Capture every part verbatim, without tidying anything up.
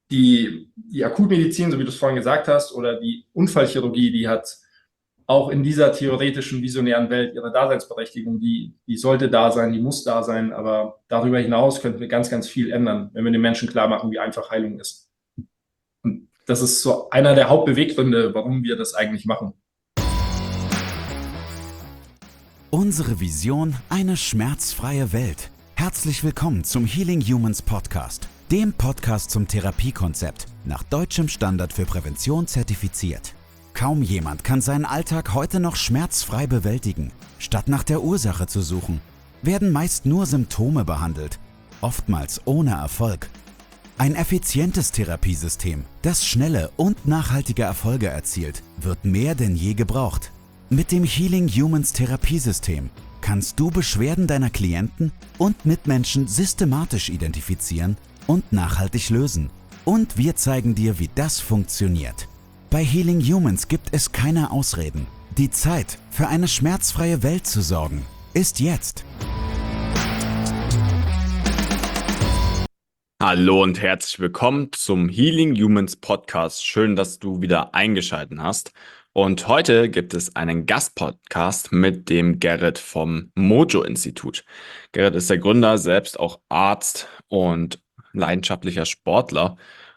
die, die Akutmedizin, so wie du es vorhin gesagt hast, oder die Unfallchirurgie, die hat auch in dieser theoretischen, visionären Welt ihre Daseinsberechtigung. Die, die sollte da sein, die muss da sein, aber darüber hinaus könnten wir ganz, ganz viel ändern, wenn wir den Menschen klar machen, wie einfach Heilung ist. Und das ist so einer der Hauptbeweggründe, warum wir das eigentlich machen. Unsere Vision: eine schmerzfreie Welt. Herzlich willkommen zum Healing Humans Podcast, dem Podcast zum Therapiekonzept, nach deutschem Standard für Prävention zertifiziert. Kaum jemand kann seinen Alltag heute noch schmerzfrei bewältigen. Statt nach der Ursache zu suchen, werden meist nur Symptome behandelt, oftmals ohne Erfolg. Ein effizientes Therapiesystem, das schnelle und nachhaltige Erfolge erzielt, wird mehr denn je gebraucht. Mit dem Healing Humans Therapiesystem kannst du Beschwerden deiner Klienten und Mitmenschen systematisch identifizieren und nachhaltig lösen. Und wir zeigen dir, wie das funktioniert. Bei Healing Humans gibt es keine Ausreden. Die Zeit, für eine schmerzfreie Welt zu sorgen, ist jetzt. Hallo und herzlich willkommen zum Healing Humans Podcast. Schön, dass du wieder eingeschaltet hast. Und heute gibt es einen Gastpodcast mit dem Gerrit vom Mojo-Institut. Gerrit ist der Gründer, selbst auch Arzt und leidenschaftlicher Sportler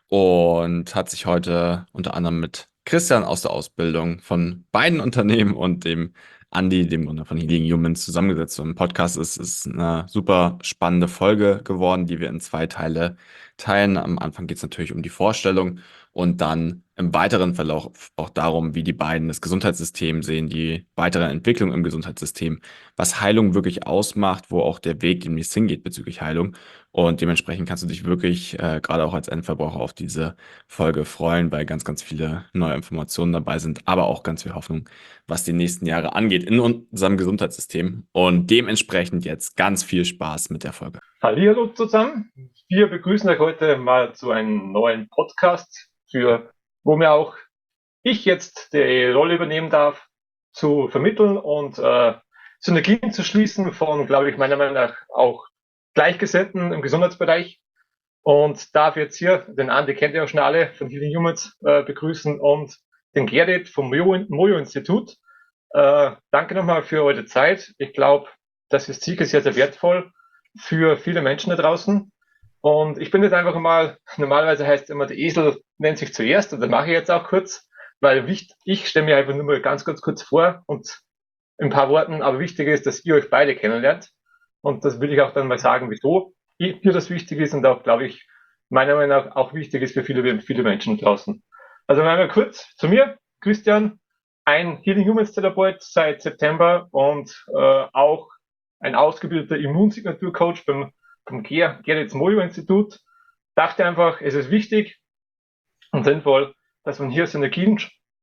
und hat sich heute unter anderem mit Christian aus der Ausbildung von beiden Unternehmen und dem Andi, dem Gründer von Healing Humans, zusammengesetzt. Und im Podcast ist es eine super spannende Folge geworden, die wir in zwei Teile teilen. Am Anfang geht es natürlich um die Vorstellung und dann im weiteren Verlauf auch darum, wie die beiden das Gesundheitssystem sehen, die weitere Entwicklung im Gesundheitssystem, was Heilung wirklich ausmacht, wo auch der Weg demnächst hingeht bezüglich Heilung. Und dementsprechend kannst du dich wirklich äh, gerade auch als Endverbraucher auf diese Folge freuen, weil ganz, ganz viele neue Informationen dabei sind, aber auch ganz viel Hoffnung, was die nächsten Jahre angeht in unserem Gesundheitssystem. Und dementsprechend jetzt ganz viel Spaß mit der Folge. Hallihallo zusammen. Wir begrüßen euch heute mal zu einem neuen Podcast, für wo mir auch ich jetzt die Rolle übernehmen darf, zu vermitteln und äh, Synergien zu schließen von, glaube ich, meiner Meinung nach auch Gleichgesinnten im Gesundheitsbereich. Und darf jetzt hier den Andi, kennt ihr auch schon alle, von Healing Humans äh, begrüßen und den Gerrit vom Mojo-Institut. Äh, danke nochmal für eure Zeit. Ich glaube, das ist sicher sehr, sehr wertvoll für viele Menschen da draußen. Und ich bin jetzt einfach mal, normalerweise heißt es immer, der Esel nennt sich zuerst, und das mache ich jetzt auch kurz, weil wichtig, ich stelle mir einfach nur mal ganz, ganz kurz vor und in ein paar Worten, aber wichtig ist, dass ihr euch beide kennenlernt. Und das will ich auch dann mal sagen, wieso mir das wichtig ist und auch, glaube ich, meiner Meinung nach auch wichtig ist für viele, viele Menschen draußen. Also einmal kurz zu mir, Christian, ein Healing Humans Therapeut seit September und äh, auch ein ausgebildeter Immunsignaturcoach beim, beim Gerrit Mojo-Institut. Dachte einfach, es ist wichtig und sinnvoll, dass man hier Synergien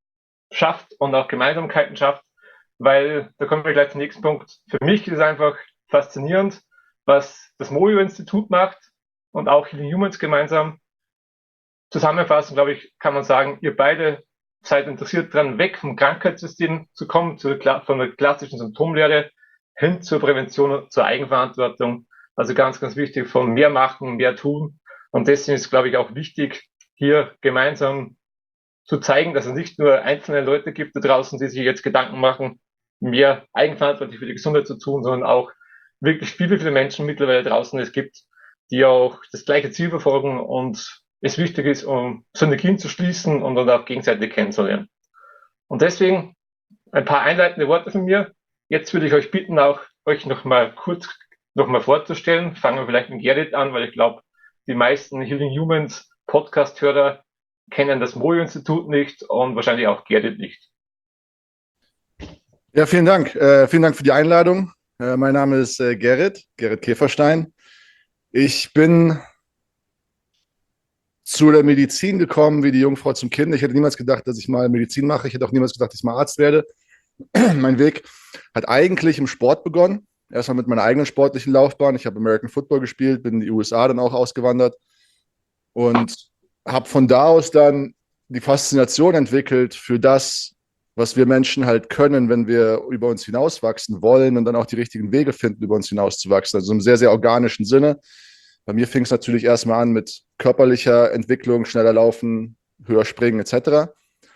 schafft und auch Gemeinsamkeiten schafft, weil, da kommen wir gleich zum nächsten Punkt, für mich ist es einfach faszinierend, was das Mojo-Institut macht und auch Healing Humans gemeinsam. Zusammenfassend, glaube ich, kann man sagen, ihr beide seid interessiert daran, weg vom Krankheitssystem zu kommen, zu, von der klassischen Symptomlehre hin zur Prävention und zur Eigenverantwortung. Also ganz, ganz wichtig, von mehr machen, mehr tun. Und deswegen ist, glaube ich, auch wichtig, hier gemeinsam zu zeigen, dass es nicht nur einzelne Leute gibt da draußen, die sich jetzt Gedanken machen, mehr eigenverantwortlich für die Gesundheit zu tun, sondern auch wirklich viele, viele Menschen mittlerweile draußen es gibt, die auch das gleiche Ziel verfolgen und es wichtig ist, um Synergien zu schließen und dann auch gegenseitig kennenzulernen. Und deswegen ein paar einleitende Worte von mir. Jetzt würde ich euch bitten, auch euch nochmal kurz nochmal vorzustellen. Fangen wir vielleicht mit Gerrit an, weil ich glaube, die meisten Healing Humans Podcast-Hörer kennen das Mojo-Institut nicht und wahrscheinlich auch Gerrit nicht. Ja, vielen Dank. Äh, vielen Dank für die Einladung. Äh, mein Name ist äh, Gerrit, Gerrit Käferstein. Ich bin zu der Medizin gekommen wie die Jungfrau zum Kind. Ich hätte niemals gedacht, dass ich mal Medizin mache. Ich hätte auch niemals gedacht, dass ich mal Arzt werde. Mein Weg hat eigentlich im Sport begonnen. Erstmal mit meiner eigenen sportlichen Laufbahn. Ich habe American Football gespielt, bin in die U S A dann auch ausgewandert und habe von da aus dann die Faszination entwickelt für das, was wir Menschen halt können, wenn wir über uns hinauswachsen wollen und dann auch die richtigen Wege finden, über uns hinauszuwachsen. Also im sehr, sehr organischen Sinne. Bei mir fing es natürlich erstmal an mit körperlicher Entwicklung, schneller laufen, höher springen et cetera.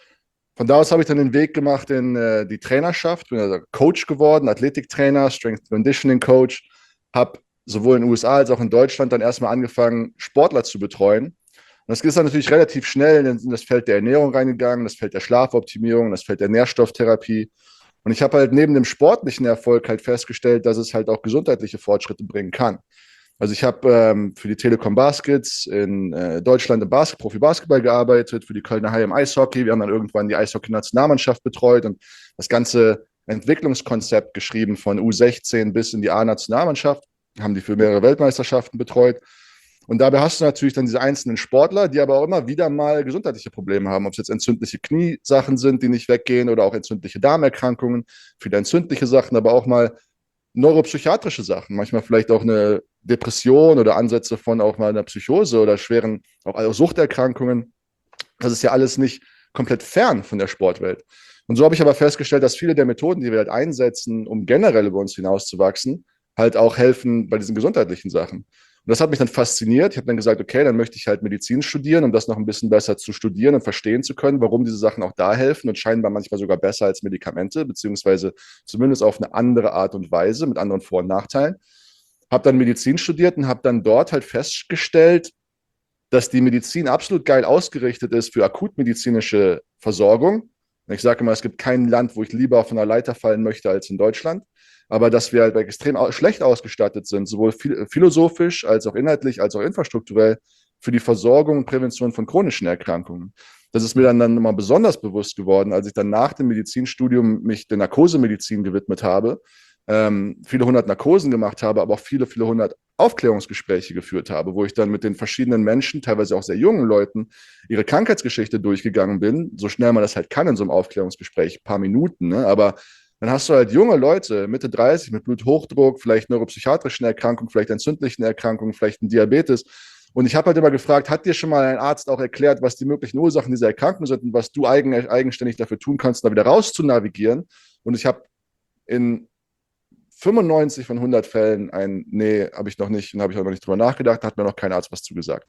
Von da aus habe ich dann den Weg gemacht in äh, die Trainerschaft, bin also Coach geworden, Athletiktrainer, Strength Conditioning Coach, habe sowohl in den U S A als auch in Deutschland dann erstmal angefangen, Sportler zu betreuen. Und das ist dann natürlich relativ schnell in das Feld der Ernährung reingegangen, das Feld der Schlafoptimierung, das Feld der Nährstofftherapie. Und ich habe halt neben dem sportlichen Erfolg halt festgestellt, dass es halt auch gesundheitliche Fortschritte bringen kann. Also ich habe ähm, für die Telekom Baskets in äh, Deutschland im Bas- Profi-Basketball gearbeitet, für die Kölner Haie im Eishockey. Wir haben dann irgendwann die Eishockey-Nationalmannschaft betreut und das ganze Entwicklungskonzept geschrieben von U sechzehn bis in die A-Nationalmannschaft, haben die für mehrere Weltmeisterschaften betreut. Und dabei hast du natürlich dann diese einzelnen Sportler, die aber auch immer wieder mal gesundheitliche Probleme haben, ob es jetzt entzündliche Kniesachen sind, die nicht weggehen oder auch entzündliche Darmerkrankungen, viele entzündliche Sachen, aber auch mal neuropsychiatrische Sachen, manchmal vielleicht auch eine Depression oder Ansätze von auch mal einer Psychose oder schweren auch Suchterkrankungen. Das ist ja alles nicht komplett fern von der Sportwelt. Und so habe ich aber festgestellt, dass viele der Methoden, die wir halt einsetzen, um generell über uns hinauszuwachsen, halt auch helfen bei diesen gesundheitlichen Sachen. Und das hat mich dann fasziniert. Ich habe dann gesagt, okay, dann möchte ich halt Medizin studieren, um das noch ein bisschen besser zu studieren und verstehen zu können, warum diese Sachen auch da helfen und scheinbar manchmal sogar besser als Medikamente, beziehungsweise zumindest auf eine andere Art und Weise mit anderen Vor- und Nachteilen. Habe dann Medizin studiert und habe dann dort halt festgestellt, dass die Medizin absolut geil ausgerichtet ist für akutmedizinische Versorgung. Und ich sage immer, es gibt kein Land, wo ich lieber von einer Leiter fallen möchte als in Deutschland. Aber dass wir halt extrem schlecht ausgestattet sind, sowohl philosophisch als auch inhaltlich, als auch infrastrukturell für die Versorgung und Prävention von chronischen Erkrankungen. Das ist mir dann, dann immer besonders bewusst geworden, als ich dann nach dem Medizinstudium mich der Narkosemedizin gewidmet habe, ähm, viele hundert Narkosen gemacht habe, aber auch viele, viele hundert Aufklärungsgespräche geführt habe, wo ich dann mit den verschiedenen Menschen, teilweise auch sehr jungen Leuten, ihre Krankheitsgeschichte durchgegangen bin, so schnell man das halt kann in so einem Aufklärungsgespräch, ein paar Minuten, ne? Aber dann hast du halt junge Leute, Mitte dreißig, mit Bluthochdruck, vielleicht neuropsychiatrischen Erkrankungen, vielleicht entzündlichen Erkrankungen, vielleicht ein Diabetes. Und ich habe halt immer gefragt, hat dir schon mal ein Arzt auch erklärt, was die möglichen Ursachen dieser Erkrankung sind und was du eigen, eigenständig dafür tun kannst, da wieder raus zu navigieren? Und ich habe in fünfundneunzig von hundert Fällen ein, nee, habe ich noch nicht, und habe ich auch noch nicht drüber nachgedacht, da hat mir noch kein Arzt was zugesagt.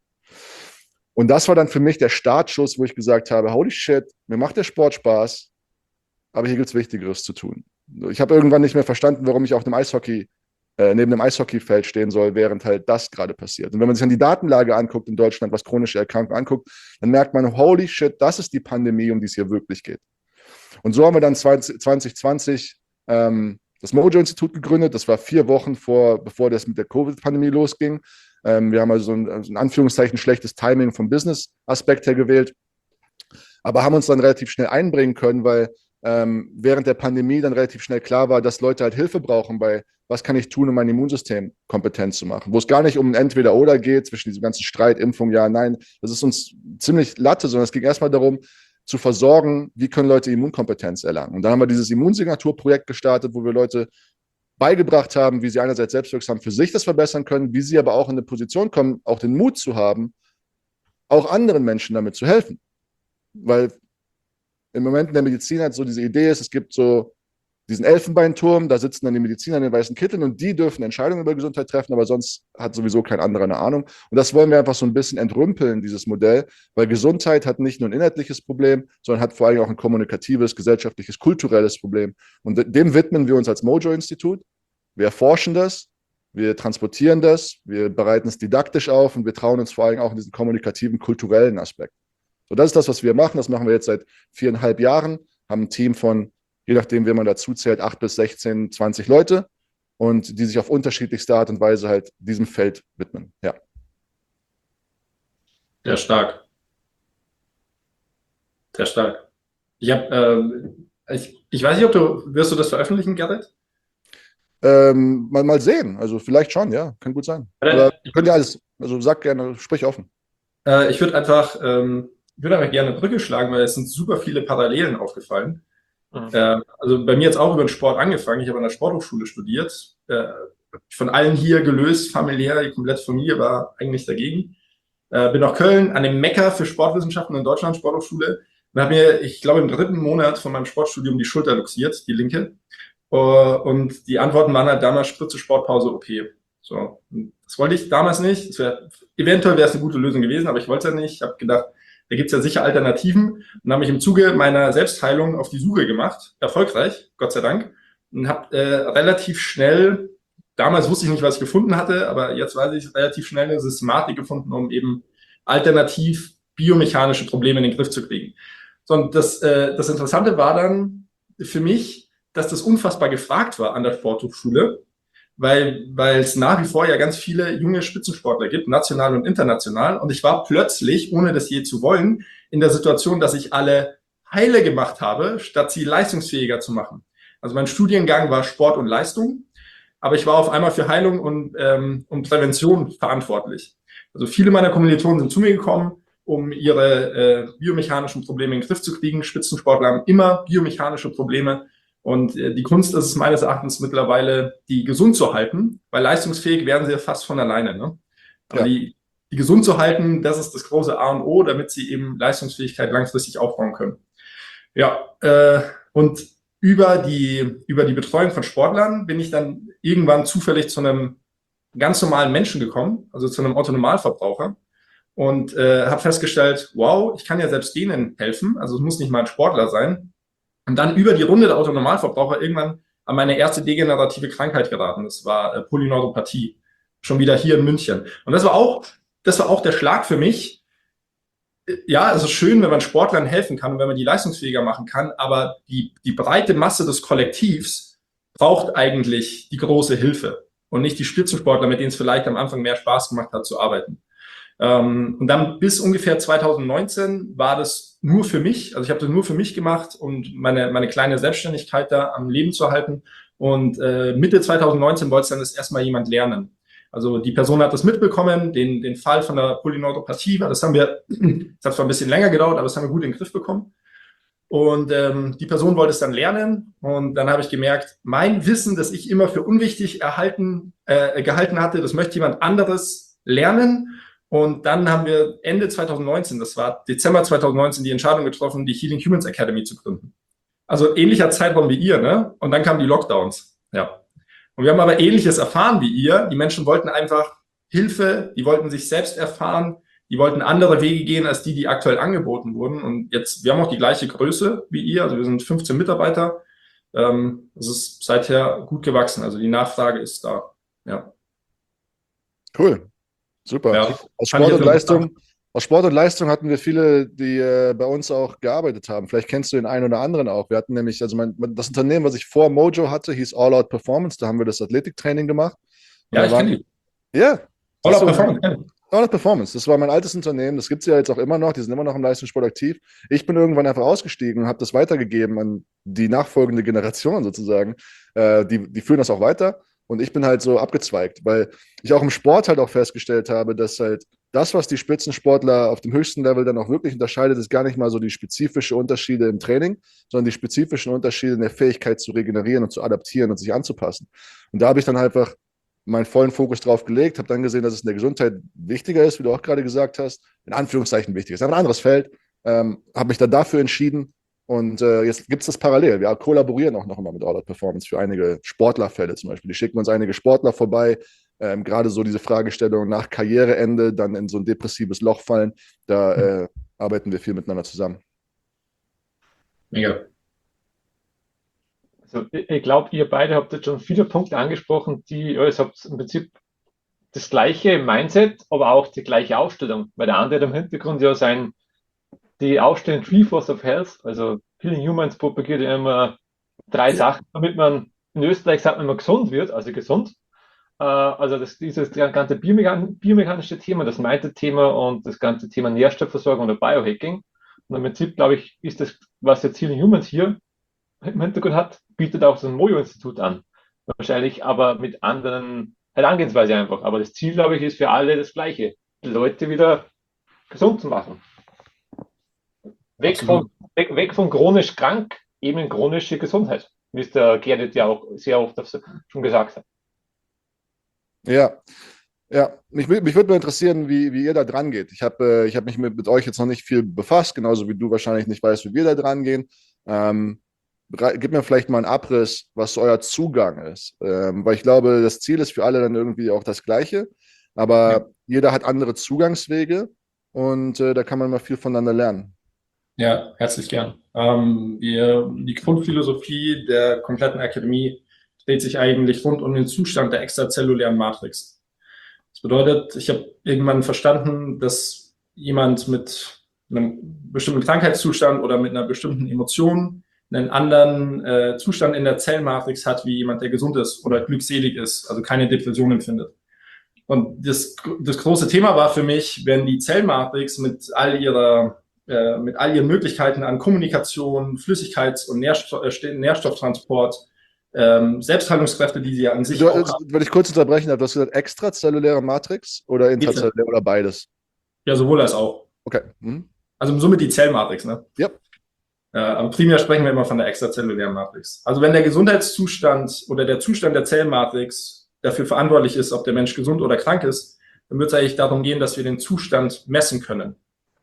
Und das war dann für mich der Startschuss, wo ich gesagt habe, holy shit, mir macht der Sport Spaß, aber hier gibt es Wichtigeres zu tun. Ich habe irgendwann nicht mehr verstanden, warum ich auf dem Eishockey, äh, neben dem Eishockeyfeld stehen soll, während halt das gerade passiert. Und wenn man sich dann die Datenlage anguckt in Deutschland, was chronische Erkrankungen anguckt, dann merkt man, holy shit, das ist die Pandemie, um die es hier wirklich geht. Und so haben wir dann zwanzig zwanzig ähm, das Mojo-Institut gegründet. Das war vier Wochen vor, bevor das mit der Covid-Pandemie losging. Ähm, wir haben also so ein, also in Anführungszeichen schlechtes Timing vom Business-Aspekt her gewählt, aber haben uns dann relativ schnell einbringen können, weil ähm, während der Pandemie dann relativ schnell klar war, dass Leute halt Hilfe brauchen bei, was kann ich tun, um mein Immunsystem kompetent zu machen. Wo es gar nicht um ein Entweder-Oder geht, zwischen diesem ganzen Streit, Impfung, ja, nein, das ist uns ziemlich Latte, sondern es ging erstmal darum, zu versorgen, wie können Leute Immunkompetenz erlangen. Und dann haben wir dieses Immunsignaturprojekt gestartet, wo wir Leute beigebracht haben, wie sie einerseits selbstwirksam für sich das verbessern können, wie sie aber auch in eine Position kommen, auch den Mut zu haben, auch anderen Menschen damit zu helfen. Weil im Moment in der Medizin halt so diese Idee ist, es gibt so diesen Elfenbeinturm, da sitzen dann die Mediziner in den weißen Kitteln und die dürfen Entscheidungen über Gesundheit treffen, aber sonst hat sowieso kein anderer eine Ahnung. Und das wollen wir einfach so ein bisschen entrümpeln, dieses Modell, weil Gesundheit hat nicht nur ein inhaltliches Problem, sondern hat vor allem auch ein kommunikatives, gesellschaftliches, kulturelles Problem. Und dem widmen wir uns als Mojo-Institut. Wir erforschen das, wir transportieren das, wir bereiten es didaktisch auf und wir trauen uns vor allem auch in diesen kommunikativen, kulturellen Aspekt. So, das ist das, was wir machen. Das machen wir jetzt seit viereinhalb Jahren, haben ein Team von, je nachdem, wie man dazu zählt, acht bis sechzehn, zwanzig Leute und die sich auf unterschiedlichste Art und Weise halt diesem Feld widmen. Ja. Sehr stark. Sehr stark. Ich habe, äh, ich, ich weiß nicht, ob du, wirst du das veröffentlichen, Gerrit? Ähm, mal, mal sehen. Also vielleicht schon, ja. Kann gut sein. Äh, Aber könnt ihr alles, also sag gerne, sprich offen. Äh, ich würde einfach, ähm, ich würde einfach gerne eine Brücke schlagen, weil es sind super viele Parallelen aufgefallen. Mhm. Äh, also bei mir jetzt auch über den Sport angefangen. Ich habe an der Sporthochschule studiert. Äh, von allen hier gelöst, familiär, die komplette Familie war eigentlich dagegen. Äh, bin nach Köln an dem Mekka für Sportwissenschaften in Deutschland, Sporthochschule. Und habe mir, ich glaube, im dritten Monat von meinem Sportstudium die Schulter luxiert, die linke. Uh, und die Antworten waren halt damals Spritze, Sportpause, O P. So, das wollte ich damals nicht. Das wär, eventuell wäre es eine gute Lösung gewesen, aber ich wollte es ja nicht. Ich habe gedacht, da gibt es ja sicher Alternativen. Und habe mich im Zuge meiner Selbstheilung auf die Suche gemacht, erfolgreich, Gott sei Dank, und habe äh, relativ schnell, damals wusste ich nicht, was ich gefunden hatte, aber jetzt weiß ich, relativ schnell eine Systematik gefunden, um eben alternativ biomechanische Probleme in den Griff zu kriegen. So, und das, äh, das Interessante war dann für mich, dass das unfassbar gefragt war an der Sporthochschule, weil weil es nach wie vor ja ganz viele junge Spitzensportler gibt, national und international. Und ich war plötzlich, ohne das je zu wollen, in der Situation, dass ich alle heile gemacht habe, statt sie leistungsfähiger zu machen. Also mein Studiengang war Sport und Leistung, aber ich war auf einmal für Heilung und, ähm, und Prävention verantwortlich. Also viele meiner Kommilitonen sind zu mir gekommen, um ihre äh, biomechanischen Probleme in den Griff zu kriegen. Spitzensportler haben immer biomechanische Probleme. Und äh, die Kunst ist es meines Erachtens mittlerweile, die gesund zu halten, weil leistungsfähig werden sie ja fast von alleine. Ne? Aber ja. die, die gesund zu halten, das ist das große A und O, damit sie eben Leistungsfähigkeit langfristig aufbauen können. Ja, äh, und über die, über die Betreuung von Sportlern bin ich dann irgendwann zufällig zu einem ganz normalen Menschen gekommen, also zu einem Otto-Normalverbraucher. Und äh, habe festgestellt, wow, ich kann ja selbst denen helfen, also es muss nicht mal ein Sportler sein. Und dann über die Runde der Otto-Normalverbraucher irgendwann an meine erste degenerative Krankheit geraten. Das war äh, Polyneuropathie, schon wieder hier in München. Und das war auch, das war auch der Schlag für mich. Ja, es ist schön, wenn man Sportlern helfen kann und wenn man die leistungsfähiger machen kann, aber die, die breite Masse des Kollektivs braucht eigentlich die große Hilfe und nicht die Spitzensportler, mit denen es vielleicht am Anfang mehr Spaß gemacht hat zu arbeiten. Ähm, und dann bis ungefähr zwanzig neunzehn war das nur für mich. Also ich habe das nur für mich gemacht und meine, meine kleine Selbstständigkeit da am Leben zu halten. Und äh, Mitte zwanzig neunzehn wollte es dann das erstmal jemand lernen. Also die Person hat das mitbekommen, den, den Fall von der Polyneuropathie. Das haben wir, das hat zwar ein bisschen länger gedauert, aber das haben wir gut in den Griff bekommen. Und ähm, die Person wollte es dann lernen. Und dann habe ich gemerkt, mein Wissen, das ich immer für unwichtig erhalten, äh, gehalten hatte, das möchte jemand anderes lernen. Und dann haben wir Ende zwanzig neunzehn, das war Dezember zwanzig neunzehn, die Entscheidung getroffen, die Healing Humans Academy zu gründen. Also ähnlicher Zeitraum wie ihr, ne? Und dann kamen die Lockdowns. Ja. Und wir haben aber Ähnliches erfahren wie ihr. Die Menschen wollten einfach Hilfe, die wollten sich selbst erfahren, die wollten andere Wege gehen als die, die aktuell angeboten wurden. Und jetzt, wir haben auch die gleiche Größe wie ihr, also wir sind fünfzehn Mitarbeiter. Ähm, es ist seither gut gewachsen, also die Nachfrage ist da. Ja. Cool. Super. Ja, aus, Sport und Leistung, aus Sport und Leistung hatten wir viele, die äh, bei uns auch gearbeitet haben. Vielleicht kennst du den einen oder anderen auch. Wir hatten nämlich, also mein, das Unternehmen, was ich vor Mojo hatte, hieß All Out Performance. Da haben wir das Athletiktraining gemacht. Und ja, ich kenne die. Ja. All Out Performance. All Out Performance. Das war mein altes Unternehmen. Das gibt es ja jetzt auch immer noch. Die sind immer noch im Leistungssport aktiv. Ich bin irgendwann einfach ausgestiegen und habe das weitergegeben an die nachfolgende Generation sozusagen. Äh, die, die führen das auch weiter. Und ich bin halt so abgezweigt, weil ich auch im Sport halt auch festgestellt habe, dass halt das, was die Spitzensportler auf dem höchsten Level dann auch wirklich unterscheidet, ist gar nicht mal so die spezifischen Unterschiede im Training, sondern die spezifischen Unterschiede in der Fähigkeit zu regenerieren und zu adaptieren und sich anzupassen. Und da habe ich dann einfach meinen vollen Fokus drauf gelegt, habe dann gesehen, dass es in der Gesundheit wichtiger ist, wie du auch gerade gesagt hast, in Anführungszeichen wichtiger ist, aber ein anderes Feld, ähm, habe mich dann dafür entschieden. Und äh, jetzt gibt es das parallel. Wir kollaborieren auch noch mal mit All Out Performance für einige Sportlerfälle zum Beispiel. Die schicken uns einige Sportler vorbei. Ähm, gerade so diese Fragestellung nach Karriereende, dann in so ein depressives Loch fallen. Da äh, arbeiten wir viel miteinander zusammen. Mega. Also ich glaube, ihr beide habt jetzt schon viele Punkte angesprochen, die, ja, ihr habt im Prinzip das gleiche Mindset, aber auch die gleiche Aufstellung. Weil der andere hat im Hintergrund ja sein die Aufstellung Three Force of Health, also Healing Humans propagiert ja immer drei ja. Sachen, damit man in Österreich sagt man immer gesund wird, also gesund. Äh, also das, dieses ganze biomechan biomechanische Thema, das Mindset-Thema und das ganze Thema Nährstoffversorgung oder Biohacking. Und im Prinzip, glaube ich, ist das, was jetzt Healing Humans hier im Hintergrund hat, bietet auch das Mojo-Institut an. Wahrscheinlich aber mit anderen Herangehensweise einfach. Aber das Ziel, glaube ich, ist für alle das Gleiche, die Leute wieder gesund zu machen. Weg von, weg, weg von chronisch krank, eben in chronische Gesundheit, wie es der Gerrit ja auch sehr oft schon gesagt hat. Ja, ja. Mich, mich würde mal interessieren, wie, wie ihr da dran geht. Ich habe äh, ich hab mich mit, mit euch jetzt noch nicht viel befasst, genauso wie du wahrscheinlich nicht weißt, wie wir da dran gehen. Ähm, gib mir vielleicht mal einen Abriss, was so euer Zugang ist. Ähm, weil ich glaube, das Ziel ist für alle dann irgendwie auch das Gleiche, aber ja. jeder hat andere Zugangswege und äh, da kann man mal viel voneinander lernen. Ja, herzlich gern. Ähm, wir, die Grundphilosophie der kompletten Akademie dreht sich eigentlich rund um den Zustand der extrazellulären Matrix. Das bedeutet, ich habe irgendwann verstanden, dass jemand mit einem bestimmten Krankheitszustand oder mit einer bestimmten Emotion einen anderen äh, Zustand in der Zellmatrix hat, wie jemand, der gesund ist oder glückselig ist, also keine Depression empfindet. Und das, das große Thema war für mich, wenn die Zellmatrix mit all ihrer, äh, mit all ihren Möglichkeiten an Kommunikation, Flüssigkeits- und Nährstoff, äh, Nährstofftransport, ähm, Selbstheilungskräfte, die sie ja an sich du, auch haben. Wenn ich kurz unterbrechen darf, du hast gesagt extrazelluläre Matrix oder intrazellulär oder beides? Ja, sowohl als auch. Okay. Mhm. Also somit die Zellmatrix, ne? Ja. Äh, aber primär sprechen wir immer von der extrazellulären Matrix. Also wenn der Gesundheitszustand oder der Zustand der Zellmatrix dafür verantwortlich ist, ob der Mensch gesund oder krank ist, dann wird es eigentlich darum gehen, dass wir den Zustand messen können.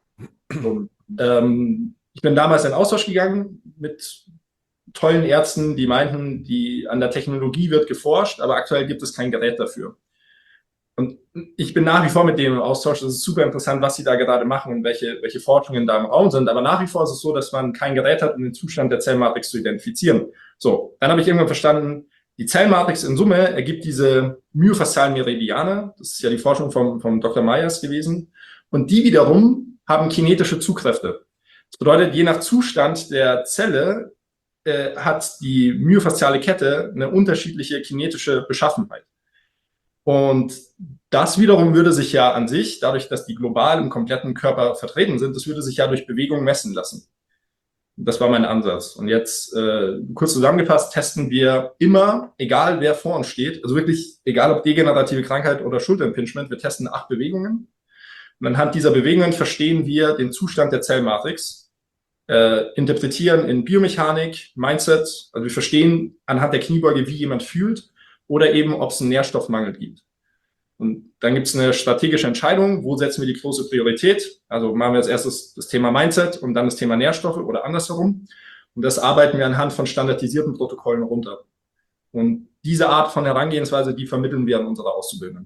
Und, ähm, ich bin damals in Austausch gegangen mit tollen Ärzten, die meinten, die, an der Technologie wird geforscht, aber aktuell gibt es kein Gerät dafür. Und ich bin nach wie vor mit denen im Austausch. Das ist super interessant, was sie da gerade machen und welche, welche Forschungen da im Raum sind. Aber nach wie vor ist es so, dass man kein Gerät hat, um den Zustand der Zellmatrix zu identifizieren. So, dann habe ich irgendwann verstanden, die Zellmatrix in Summe ergibt diese myofaszialen Meridiane. Das ist ja die Forschung vom, vom Doktor Meyers gewesen. Und die wiederum haben kinetische Zugkräfte. Das bedeutet, je nach Zustand der Zelle äh, hat die myofasziale Kette eine unterschiedliche kinetische Beschaffenheit. Und das wiederum würde sich ja an sich, dadurch, dass die global im kompletten Körper vertreten sind, das würde sich ja durch Bewegung messen lassen. Das war mein Ansatz. Und jetzt, äh, kurz zusammengefasst, testen wir immer, egal wer vor uns steht, also wirklich, egal ob degenerative Krankheit oder Schulterimpingement, wir testen acht Bewegungen. Und anhand dieser Bewegungen verstehen wir den Zustand der Zellmatrix, äh, interpretieren in Biomechanik, Mindset, also wir verstehen anhand der Kniebeuge, wie jemand fühlt, oder eben, ob es einen Nährstoffmangel gibt. Und dann gibt es eine strategische Entscheidung, wo setzen wir die große Priorität. Also machen wir als erstes das Thema Mindset und dann das Thema Nährstoffe oder andersherum. Und das arbeiten wir anhand von standardisierten Protokollen runter. Und diese Art von Herangehensweise, die vermitteln wir an unsere Auszubildenden.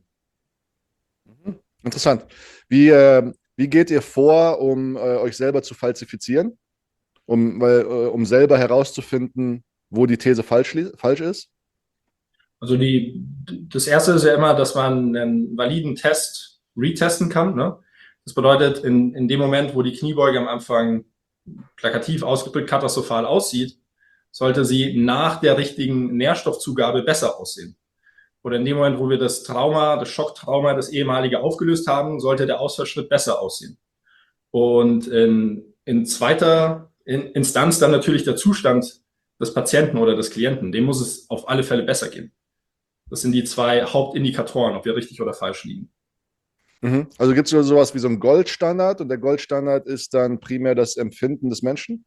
Interessant. Wie, äh, wie geht ihr vor, um äh, euch selber zu falsifizieren? Um, weil, äh, um selber herauszufinden, wo die These falsch, falsch ist? Also die, das erste ist ja immer, dass man einen validen Test retesten kann. Ne? Das bedeutet, in, in dem Moment, wo die Kniebeuge am Anfang plakativ ausgedrückt katastrophal aussieht, sollte sie nach der richtigen Nährstoffzugabe besser aussehen. Oder in dem Moment, wo wir das Trauma, das Schocktrauma, das ehemalige aufgelöst haben, sollte der Ausfallschritt besser aussehen. Und in, in zweiter Instanz dann natürlich der Zustand des Patienten oder des Klienten. Dem muss es auf alle Fälle besser gehen. Das sind die zwei Hauptindikatoren, ob wir richtig oder falsch liegen. Mhm. Also gibt es sowas wie so einen Goldstandard und der Goldstandard ist dann primär das Empfinden des Menschen?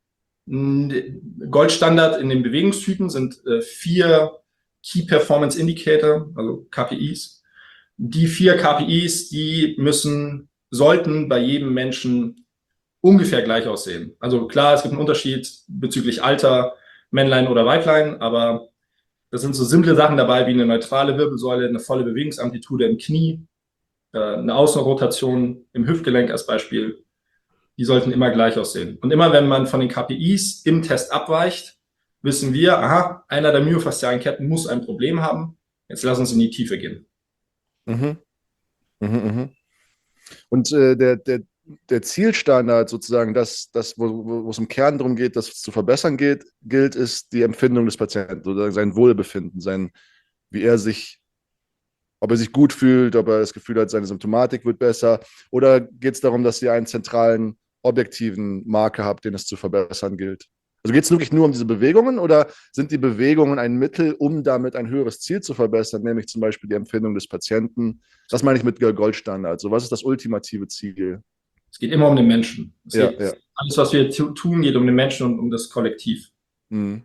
Goldstandard in den Bewegungstypen sind äh, vier Key Performance Indicator, also K P Is. Die vier K P Is, die müssen, sollten bei jedem Menschen ungefähr gleich aussehen. Also klar, es gibt einen Unterschied bezüglich Alter, Männlein oder Weiblein, aber das sind so simple Sachen dabei wie eine neutrale Wirbelsäule, eine volle Bewegungsamplitude im Knie, eine Außenrotation im Hüftgelenk als Beispiel. Die sollten immer gleich aussehen. Und immer wenn man von den K P Is im Test abweicht, wissen wir, aha, einer der myofaszialen Ketten muss ein Problem haben. Jetzt lass uns in die Tiefe gehen. Mhm. Mhm, mhm. Und äh, der, der, der Zielstandard sozusagen, das, das wo, wo es im Kern darum geht, das zu verbessern geht, gilt, ist die Empfindung des Patienten, sozusagen sein Wohlbefinden, sein, wie er sich, ob er sich gut fühlt, ob er das Gefühl hat, seine Symptomatik wird besser, oder geht es darum, dass ihr einen zentralen, objektiven Marker habt, den es zu verbessern gilt? Also geht es wirklich nur um diese Bewegungen oder sind die Bewegungen ein Mittel, um damit ein höheres Ziel zu verbessern, nämlich zum Beispiel die Empfindung des Patienten? Das meine ich mit Goldstandard. Also was ist das ultimative Ziel? Es geht immer um den Menschen. Es Ja, geht, ja. Alles, was wir tun, geht um den Menschen und um das Kollektiv. Mhm.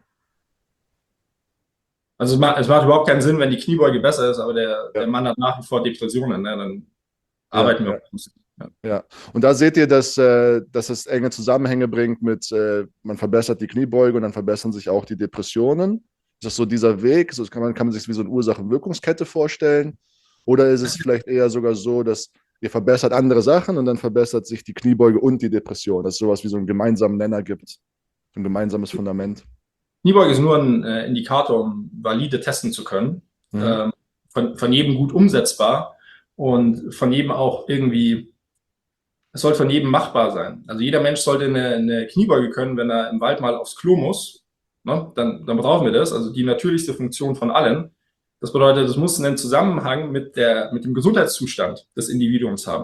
Also es macht, es macht überhaupt keinen Sinn, wenn die Kniebeuge besser ist, aber der, Ja. der Mann hat nach wie vor Depressionen. Ne? Dann arbeiten Ja, wir. ja. Ja. Ja, und da seht ihr, dass, äh, dass es enge Zusammenhänge bringt mit, äh, man verbessert die Kniebeuge und dann verbessern sich auch die Depressionen. Ist das so dieser Weg? So kann man, kann man sich wie so eine Ursachen-Wirkungskette vorstellen? Oder ist es vielleicht eher sogar so, dass ihr verbessert andere Sachen und dann verbessert sich die Kniebeuge und die Depression, dass es sowas wie so einen gemeinsamen Nenner gibt, ein gemeinsames Fundament? Kniebeuge ist nur ein äh, Indikator, um valide testen zu können. Mhm. Ähm, von, von jedem gut umsetzbar und von jedem auch irgendwie, es sollte von jedem machbar sein. Also jeder Mensch sollte eine, eine Kniebeuge können, wenn er im Wald mal aufs Klo muss. Ne? Dann, dann brauchen wir das. Also die natürlichste Funktion von allen. Das bedeutet, es muss einen Zusammenhang mit, der, mit dem Gesundheitszustand des Individuums haben.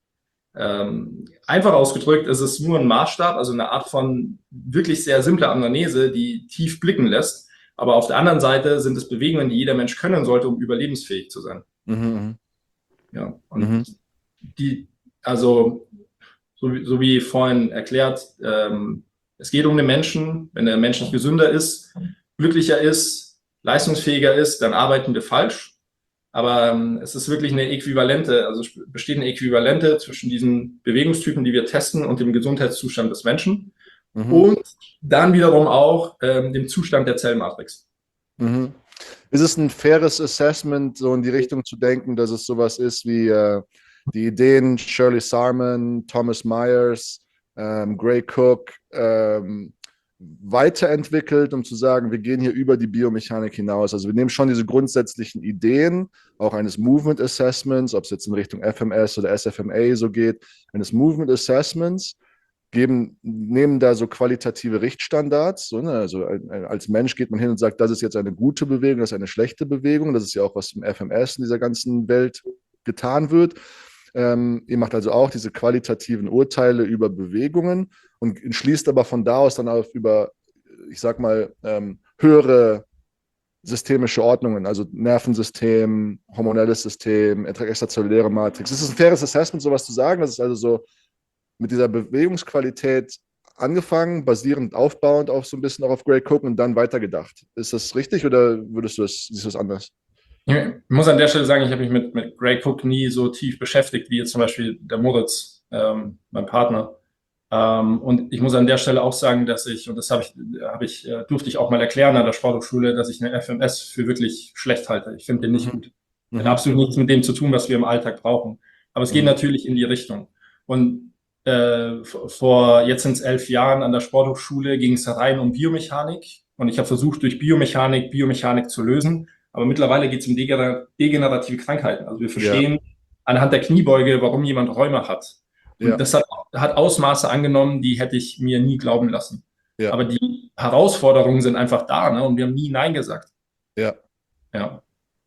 Ähm, einfach ausgedrückt ist es nur ein Maßstab, also eine Art von wirklich sehr simple Anamnese, die tief blicken lässt. Aber auf der anderen Seite sind es Bewegungen, die jeder Mensch können sollte, um überlebensfähig zu sein. Mhm. Ja, und Mhm. die, also so, wie- so wie vorhin erklärt, ähm, es geht um den Menschen. Wenn der Mensch nicht gesünder ist, glücklicher ist, leistungsfähiger ist, dann arbeiten wir falsch. Aber ähm, es ist wirklich eine äquivalente, also es besteht eine Äquivalente zwischen diesen Bewegungstypen, die wir testen, und dem Gesundheitszustand des Menschen. Mhm. Und dann wiederum auch ähm, dem Zustand der Zellmatrix. Mhm. Ist es ein faires Assessment, so in die Richtung zu denken, dass es sowas ist wie äh, die Ideen Shirley Sarman, Thomas Myers, ähm, Gray Cook ähm, weiterentwickelt, um zu sagen, wir gehen hier über die Biomechanik hinaus. Also wir nehmen schon diese grundsätzlichen Ideen, auch eines Movement Assessments, ob es jetzt in Richtung F M S oder S F M A so geht, eines Movement Assessments, geben, nehmen da so qualitative Richtstandards. So, ne? Also ein, ein, als Mensch geht man hin und sagt, das ist jetzt eine gute Bewegung, das ist eine schlechte Bewegung. Das ist ja auch, was im F M S in dieser ganzen Welt getan wird. Ähm, ihr macht also auch diese qualitativen Urteile über Bewegungen und schließt aber von da aus dann auf über, ich sag mal, ähm, höhere systemische Ordnungen, also Nervensystem, hormonelles System, extrazelluläre Matrix. Ist es ein faires Assessment, sowas zu sagen? Das ist also so mit dieser Bewegungsqualität angefangen, basierend, aufbauend auf so ein bisschen auch auf Gray Cook und dann weitergedacht. Ist das richtig oder würdest du das, siehst du das anders? Ich muss an der Stelle sagen, ich habe mich mit, mit Gray Cook nie so tief beschäftigt, wie jetzt zum Beispiel der Moritz, ähm, mein Partner. Ähm, und ich muss an der Stelle auch sagen, dass ich, und das habe ich, habe ich, äh, durfte ich auch mal erklären an der Sporthochschule, dass ich eine F M S für wirklich schlecht halte. Ich finde den nicht Mhm. gut. Der hat absolut nichts mit dem zu tun, was wir im Alltag brauchen. Aber es geht Mhm. natürlich in die Richtung. Und äh, vor, jetzt sind es elf Jahren an der Sporthochschule, ging es rein um Biomechanik. Und ich habe versucht, durch Biomechanik, Biomechanik zu lösen. Aber mittlerweile geht es um degener- degenerative Krankheiten. Also wir verstehen anhand der Kniebeuge, warum jemand Rheuma hat. Und Ja. das hat, hat Ausmaße angenommen, die hätte ich mir nie glauben lassen. Ja. Aber die Herausforderungen sind einfach da, ne? Und wir haben nie Nein gesagt. Ja. Ja.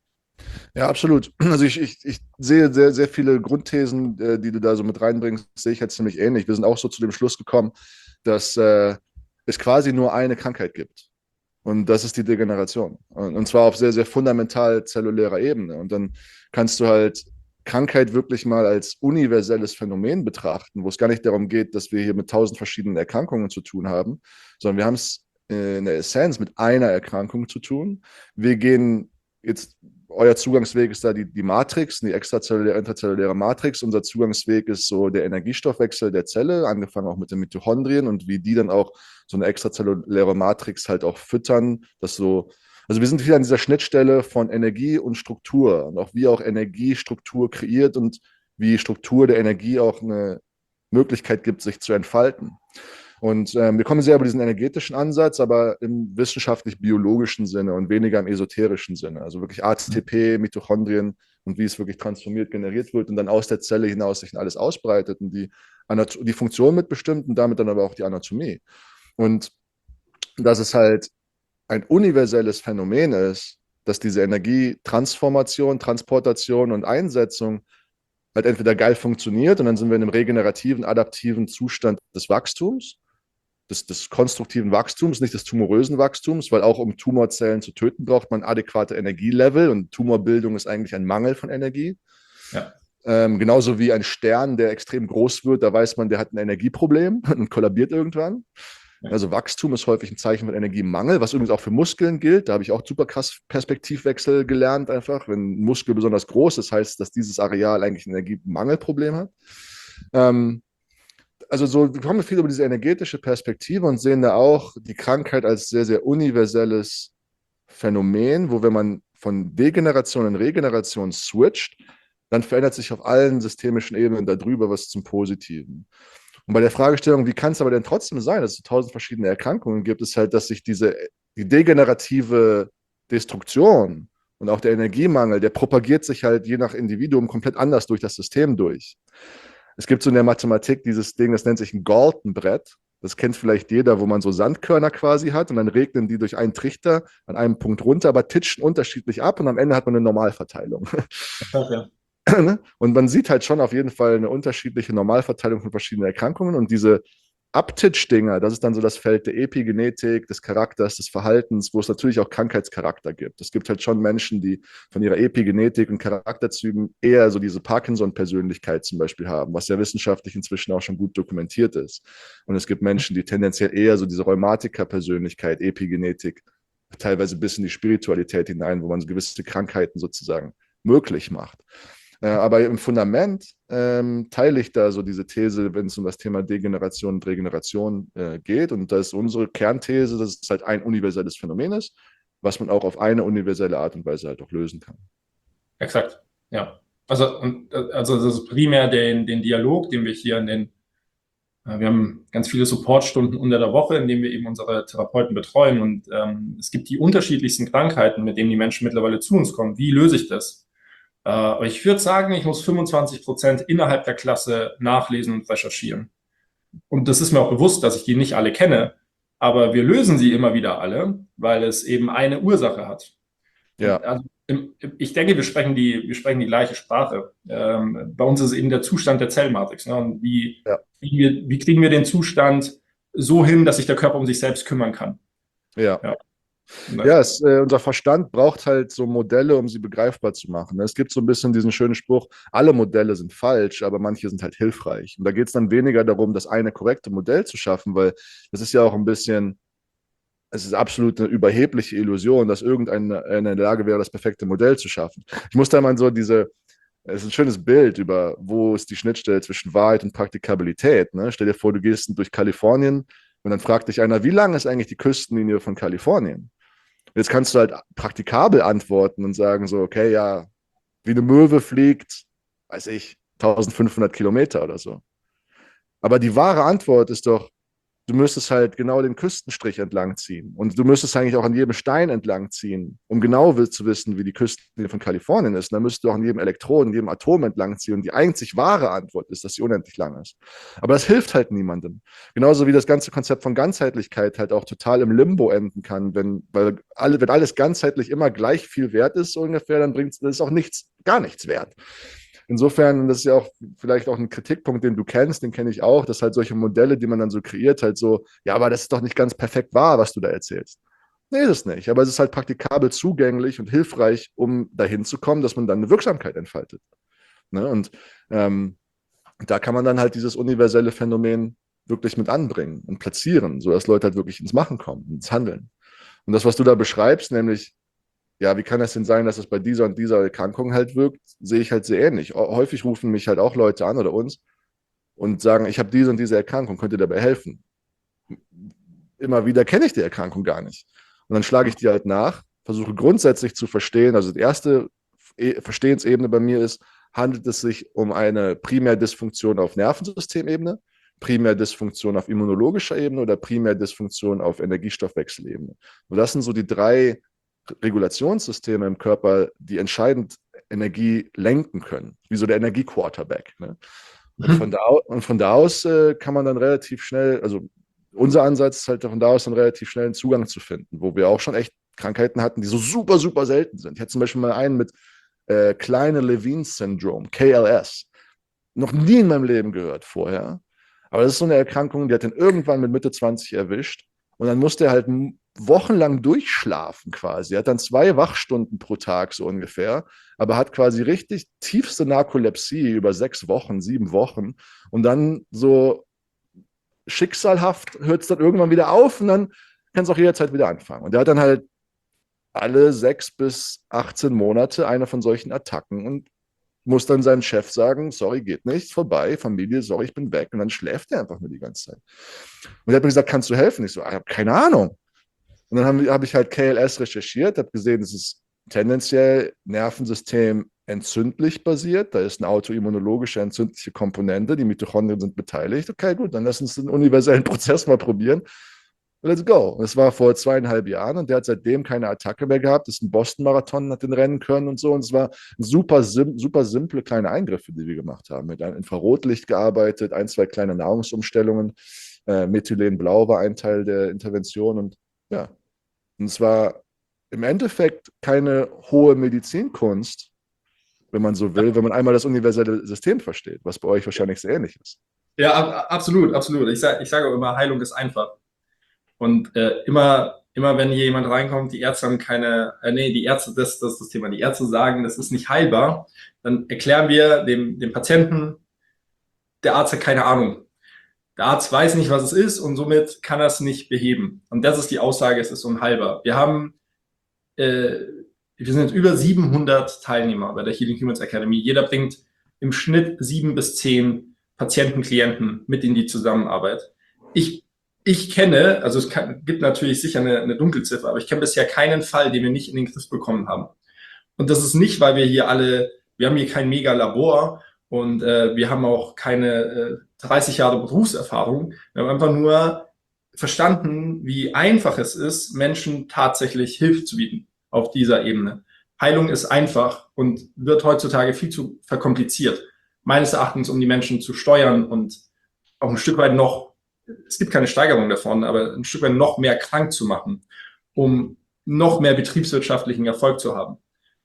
Ja, absolut. Also ich, ich, ich sehe sehr, sehr viele Grundthesen, äh, die du da so mit reinbringst, sehe ich jetzt ziemlich ähnlich. Wir sind auch so zu dem Schluss gekommen, dass äh, es quasi nur eine Krankheit gibt. Und das ist die Degeneration. Und, und zwar auf sehr, sehr fundamental zellulärer Ebene. Und dann kannst du halt Krankheit wirklich mal als universelles Phänomen betrachten, wo es gar nicht darum geht, dass wir hier mit tausend verschiedenen Erkrankungen zu tun haben, sondern wir haben es in der Essenz mit einer Erkrankung zu tun. Wir gehen jetzt, euer Zugangsweg ist da die, die Matrix, die extrazelluläre, intrazelluläre Matrix. Unser Zugangsweg ist so der Energiestoffwechsel der Zelle, angefangen auch mit den Mitochondrien und wie die dann auch so eine extrazelluläre Matrix halt auch füttern, dass so, also wir sind wieder an dieser Schnittstelle von Energie und Struktur und auch wie auch Energie Struktur kreiert und wie Struktur der Energie auch eine Möglichkeit gibt, sich zu entfalten. Und ähm, wir kommen sehr über diesen energetischen Ansatz, aber im wissenschaftlich-biologischen Sinne und weniger im esoterischen Sinne. Also wirklich A T P, Mitochondrien und wie es wirklich transformiert, generiert wird und dann aus der Zelle hinaus sich alles ausbreitet und die, die Funktion mitbestimmt und damit dann aber auch die Anatomie. Und dass es halt ein universelles Phänomen ist, dass diese Energietransformation, Transportation und Einsetzung halt entweder geil funktioniert und dann sind wir in einem regenerativen, adaptiven Zustand des Wachstums, des, des konstruktiven Wachstums, nicht des tumorösen Wachstums, weil auch um Tumorzellen zu töten, braucht man adäquate Energielevel und Tumorbildung ist eigentlich ein Mangel von Energie. Ja. Ähm, genauso wie ein Stern, der extrem groß wird, da weiß man, der hat ein Energieproblem und kollabiert irgendwann. Also Wachstum ist häufig ein Zeichen von Energiemangel, was übrigens auch für Muskeln gilt. Da habe ich auch super krass Perspektivwechsel gelernt einfach. Wenn ein Muskel besonders groß ist, heißt, dass dieses Areal eigentlich ein Energiemangelproblem hat. Ähm, also so, wir kommen viel über diese energetische Perspektive und sehen da auch die Krankheit als sehr, sehr universelles Phänomen, wo wenn man von Degeneration in Regeneration switcht, dann verändert sich auf allen systemischen Ebenen darüber was zum Positiven. Und bei der Fragestellung, wie kann es aber denn trotzdem sein, dass es tausend verschiedene Erkrankungen gibt, ist halt, dass sich diese die degenerative Destruktion und auch der Energiemangel, der propagiert sich halt je nach Individuum komplett anders durch das System durch. Es gibt so in der Mathematik dieses Ding, das nennt sich ein Galton-Brett. Das kennt vielleicht jeder, wo man so Sandkörner quasi hat und dann regnen die durch einen Trichter an einem Punkt runter, aber titschen unterschiedlich ab und am Ende hat man eine Normalverteilung. Okay. Und man sieht halt schon auf jeden Fall eine unterschiedliche Normalverteilung von verschiedenen Erkrankungen und diese Abtitch-Dinger, das ist dann so das Feld der Epigenetik, des Charakters, des Verhaltens, wo es natürlich auch Krankheitscharakter gibt. Es gibt halt schon Menschen, die von ihrer Epigenetik und Charakterzügen eher so diese Parkinson-Persönlichkeit zum Beispiel haben, was ja wissenschaftlich inzwischen auch schon gut dokumentiert ist. Und es gibt Menschen, die tendenziell eher so diese Rheumatiker-Persönlichkeit, Epigenetik, teilweise bis in die Spiritualität hinein, wo man so gewisse Krankheiten sozusagen möglich macht. Äh, aber im Fundament ähm, teile ich da so diese These, wenn es um das Thema Degeneration und Regeneration äh, geht. Und da ist unsere Kernthese, dass es halt ein universelles Phänomen ist, was man auch auf eine universelle Art und Weise halt auch lösen kann. Exakt, ja. Also, und, also das ist primär den, den Dialog, den wir hier in den, äh, wir haben ganz viele Supportstunden unter der Woche, in denen wir eben unsere Therapeuten betreuen. Und ähm, es gibt die unterschiedlichsten Krankheiten, mit denen die Menschen mittlerweile zu uns kommen. Wie löse ich das? Aber ich würde sagen, ich muss fünfundzwanzig Prozent innerhalb der Klasse nachlesen und recherchieren. Und das ist mir auch bewusst, dass ich die nicht alle kenne, aber wir lösen sie immer wieder alle, weil es eben eine Ursache hat. Ja. Also, ich denke, wir sprechen die, wir sprechen die gleiche Sprache. Ähm, bei uns ist es eben der Zustand der Zellmatrix. Ne? Und wie, Ja. wie, wir, wie kriegen wir den Zustand so hin, dass sich der Körper um sich selbst kümmern kann? Ja. Ja. Ja, es, äh, unser Verstand braucht halt so Modelle, um sie begreifbar zu machen. Es gibt so ein bisschen diesen schönen Spruch, alle Modelle sind falsch, aber manche sind halt hilfreich. Und da geht es dann weniger darum, das eine korrekte Modell zu schaffen, weil das ist ja auch ein bisschen, es ist absolut eine überhebliche Illusion, dass irgendeiner in der Lage wäre, das perfekte Modell zu schaffen. Ich muss da mal so diese, es ist ein schönes Bild über, wo ist die Schnittstelle zwischen Wahrheit und Praktikabilität. Ne? Stell dir vor, du gehst durch Kalifornien und dann fragt dich einer, wie lang ist eigentlich die Küstenlinie von Kalifornien? Jetzt kannst du halt praktikabel antworten und sagen so, okay, ja, wie eine Möwe fliegt, weiß ich, eintausendfünfhundert Kilometer oder so. Aber die wahre Antwort ist doch, du müsstest halt genau den Küstenstrich entlang ziehen. Und du müsstest eigentlich auch an jedem Stein entlang ziehen, um genau zu wissen, wie die Küstenlinie von Kalifornien ist. Und dann müsstest du auch an jedem Elektroden, jedem Atom entlang ziehen. Und die einzig wahre Antwort ist, dass sie unendlich lang ist. Aber das hilft halt niemandem. Genauso wie das ganze Konzept von Ganzheitlichkeit halt auch total im Limbo enden kann. Wenn, weil alle, wenn alles ganzheitlich immer gleich viel wert ist, so ungefähr, dann bringt es auch nichts, gar nichts wert. Insofern, das ist ja auch vielleicht auch ein Kritikpunkt, den du kennst, den kenne ich auch, dass halt solche Modelle, die man dann so kreiert, halt so, ja, aber das ist doch nicht ganz perfekt wahr, was du da erzählst. Nee, das ist nicht. Aber es ist halt praktikabel zugänglich und hilfreich, um dahin zu kommen, dass man dann eine Wirksamkeit entfaltet. Ne? Und ähm, da kann man dann halt dieses universelle Phänomen wirklich mit anbringen und platzieren, sodass Leute halt wirklich ins Machen kommen, ins Handeln. Und das, was du da beschreibst, nämlich ja, wie kann das denn sein, dass es bei dieser und dieser Erkrankung halt wirkt, sehe ich halt sehr ähnlich. Häufig rufen mich halt auch Leute an oder uns und sagen, ich habe diese und diese Erkrankung, könnt ihr dabei helfen? Immer wieder kenne ich die Erkrankung gar nicht. Und dann schlage ich die halt nach, versuche grundsätzlich zu verstehen. Also die erste Verstehensebene bei mir ist, handelt es sich um eine Primärdysfunktion auf Nervensystemebene, Primärdysfunktion auf immunologischer Ebene oder Primärdysfunktion auf Energiestoffwechselebene. Und das sind so die drei Regulationssysteme im Körper, die entscheidend Energie lenken können, wie so der Energie-Quarterback. Ne? Und, von da, und von da aus äh, kann man dann relativ schnell, also unser Ansatz ist halt von da aus dann relativ schnell einen Zugang zu finden, wo wir auch schon echt Krankheiten hatten, die so super, super selten sind. Ich hatte zum Beispiel mal einen mit äh, Kleine-Levin-Syndrom, K L S. Noch nie in meinem Leben gehört vorher. Aber das ist so eine Erkrankung, die hat ihn irgendwann mit Mitte zwanzig erwischt. Und dann musste er halt wochenlang durchschlafen quasi. Er hat dann zwei Wachstunden pro Tag so ungefähr, aber hat quasi richtig tiefste Narkolepsie über sechs Wochen, sieben Wochen. Und dann so schicksalhaft hört es dann irgendwann wieder auf und dann kann es auch jederzeit wieder anfangen. Und er hat dann halt alle sechs bis achtzehn Monate eine von solchen Attacken und muss dann seinem Chef sagen, sorry, geht nicht, vorbei, Familie, sorry, ich bin weg. Und dann schläft er einfach nur die ganze Zeit. Und er hat mir gesagt, kannst du helfen? Ich so, ich habe keine Ahnung. Und dann habe hab ich halt K L S recherchiert, habe gesehen, es ist tendenziell Nervensystem entzündlich basiert. Da ist eine autoimmunologische entzündliche Komponente, die Mitochondrien sind beteiligt. Okay, gut, dann lass uns den universellen Prozess mal probieren. Let's go. Und das war vor zweieinhalb Jahren und der hat seitdem keine Attacke mehr gehabt. Das ist ein Boston-Marathon, hat den rennen können und so. Und es war ein super, sim super simple kleine Eingriffe, die wir gemacht haben. Mit einem Infrarotlicht gearbeitet, ein, zwei kleine Nahrungsumstellungen. Äh, Methylenblau war ein Teil der Intervention. Und ja, und es war im Endeffekt keine hohe Medizinkunst, wenn man so will, wenn man einmal das universelle System versteht, was bei euch wahrscheinlich sehr ähnlich ist. Ja, ab, absolut, absolut. Ich sage ich sag auch immer, Heilung ist einfach. Und äh, immer, immer wenn hier jemand reinkommt, die Ärzte haben keine, äh, nee, die Ärzte, das, das ist das Thema, die Ärzte sagen, das ist nicht heilbar, dann erklären wir dem, dem Patienten, der Arzt hat keine Ahnung. Der Arzt weiß nicht, was es ist und somit kann er es nicht beheben. Und das ist die Aussage, es ist unheilbar. Wir haben, äh, wir sind über siebenhundert Teilnehmer bei der Healing Humans Academy. Jeder bringt im Schnitt sieben bis zehn Patienten, Klienten mit in die Zusammenarbeit. Ich Ich kenne, also es kann, gibt natürlich sicher eine, eine Dunkelziffer, aber ich kenne bisher keinen Fall, den wir nicht in den Griff bekommen haben. Und das ist nicht, weil wir hier alle, wir haben hier kein Mega-Labor und äh, wir haben auch keine äh, dreißig Jahre Berufserfahrung. Wir haben einfach nur verstanden, wie einfach es ist, Menschen tatsächlich Hilfe zu bieten auf dieser Ebene. Heilung ist einfach und wird heutzutage viel zu verkompliziert, meines Erachtens, um die Menschen zu steuern und auch ein Stück weit noch, es gibt keine Steigerung davon, aber ein Stück weit noch mehr krank zu machen, um noch mehr betriebswirtschaftlichen Erfolg zu haben,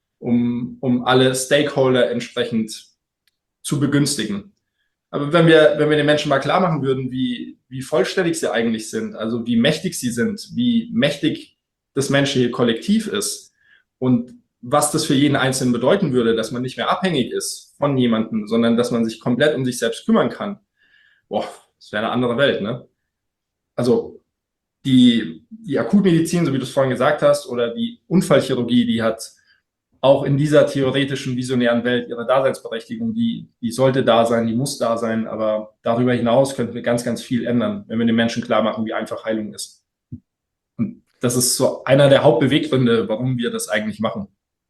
um, um alle Stakeholder entsprechend zu begünstigen. Aber wenn wir, wenn wir den Menschen mal klar machen würden, wie, wie vollständig sie eigentlich sind, also wie mächtig sie sind, wie mächtig das menschliche Kollektiv ist und was das für jeden Einzelnen bedeuten würde, dass man nicht mehr abhängig ist von jemandem, sondern dass man sich komplett um sich selbst kümmern kann. Boah, das wäre eine andere Welt, ne? Also die, die Akutmedizin, so wie du es vorhin gesagt hast, oder die Unfallchirurgie, die hat auch in dieser theoretischen, visionären Welt ihre Daseinsberechtigung. Die, die sollte da sein, die muss da sein, aber darüber hinaus könnten wir ganz, ganz viel ändern, wenn wir den Menschen klar machen, wie einfach Heilung ist. Und das ist so einer der Hauptbeweggründe, warum wir das eigentlich machen.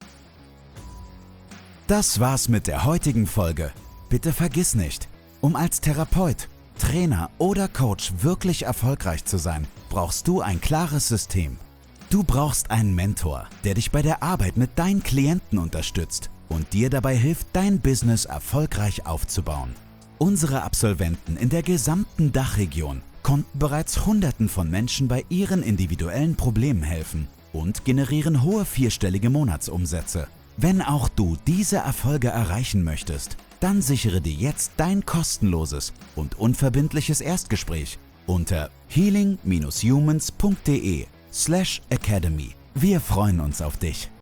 Das war's mit der heutigen Folge. Bitte vergiss nicht, um als Therapeut, Trainer oder Coach wirklich erfolgreich zu sein, brauchst du ein klares System. Du brauchst einen Mentor, der dich bei der Arbeit mit deinen Klienten unterstützt und dir dabei hilft, dein Business erfolgreich aufzubauen. Unsere Absolventen in der gesamten Dachregion konnten bereits Hunderten von Menschen bei ihren individuellen Problemen helfen und generieren hohe vierstellige Monatsumsätze. Wenn auch du diese Erfolge erreichen möchtest, dann sichere dir jetzt dein kostenloses und unverbindliches Erstgespräch unter healing dash humans punkt de slash academy. Wir freuen uns auf dich.